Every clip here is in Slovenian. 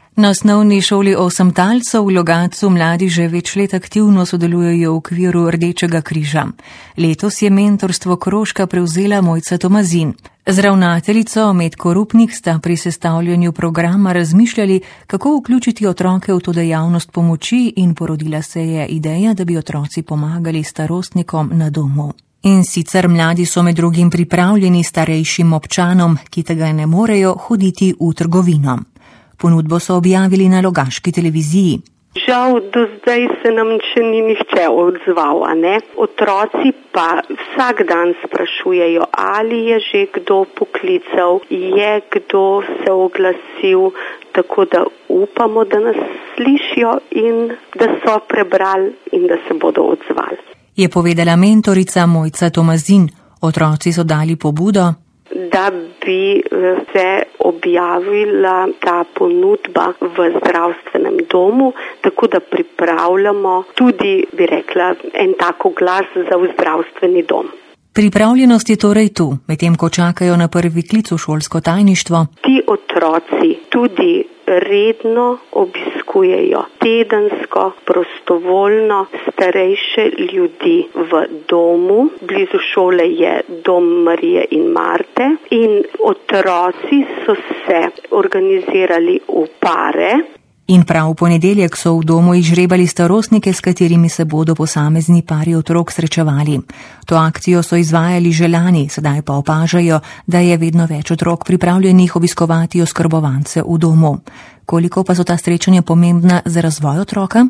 Na osnovni šoli Osemtalcev v Logatcu mladi že več let aktivno sodelujejo v okviru Rdečega križa. Letos je mentorstvo krožka prevzela Mojca Tomazin. Z ravnateljico Metko Rupnik sta pri sestavljanju programa razmišljali, kako vključiti otroke v to dejavnost pomoči, in porodila se je ideja, da bi otroci pomagali starostnikom na domu. In sicer mladi so med drugim pripravljeni starejšim občanom, ki tega ne morejo, hoditi v trgovino. Ponudbo so objavili na logaški televiziji. Žal, do zdaj se nam še ni nihče odzval, ne? Otroci pa vsak dan sprašujejo, ali je že kdo poklical, je kdo se oglasil, tako da upamo, da nas slišijo in da so prebrali in da se bodo odzvali. Je povedala mentorica Mojca Tomazin. Otroci so dali pobudo, da bi se objavila ta ponudba v zdravstvenem domu, tako da pripravljamo tudi, bi rekla, en tak oglas za zdravstveni dom. Pripravljenost je torej tu, medtem ko čakajo na prvi klic v šolsko tajništvo. Ti otroci tudi redno obiskujejo tedensko, prostovoljno starejše ljudi v domu. Blizu šole je dom Marije in Marte in otroci so se organizirali v pare. In prav v ponedeljek so v domu izžrebali starostnike, s katerimi se bodo posamezni pari otrok srečevali. To akcijo so izvajali že lani, sedaj pa opažajo, da je vedno več otrok pripravljenih obiskovati oskrbovance v domu. Koliko pa so ta srečanja pomembna za razvoj otroka?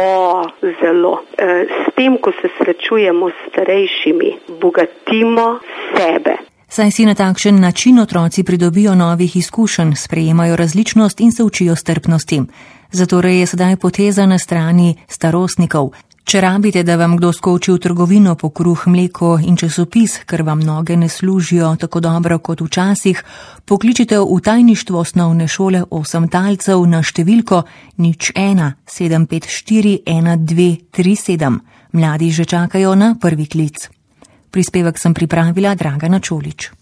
Zelo. S tem, ko se srečujemo s starejšimi, bogatimo sebe. Saj si na takšen način otroci pridobijo novih izkušenj, sprejemajo različnost in se učijo strpnosti. Zatorej je sedaj poteza na strani starostnikov. Če rabite, da vam kdo skoči v trgovino po kruh, mleko in časopis, ker vam noge ne služijo tako dobro kot včasih, pokličite v tajništvo osnovne šole Osemtalcev na številko 01 754 1237. Mladi že čakajo na prvi klic. Prispevek sem pripravila Dragana Čolič.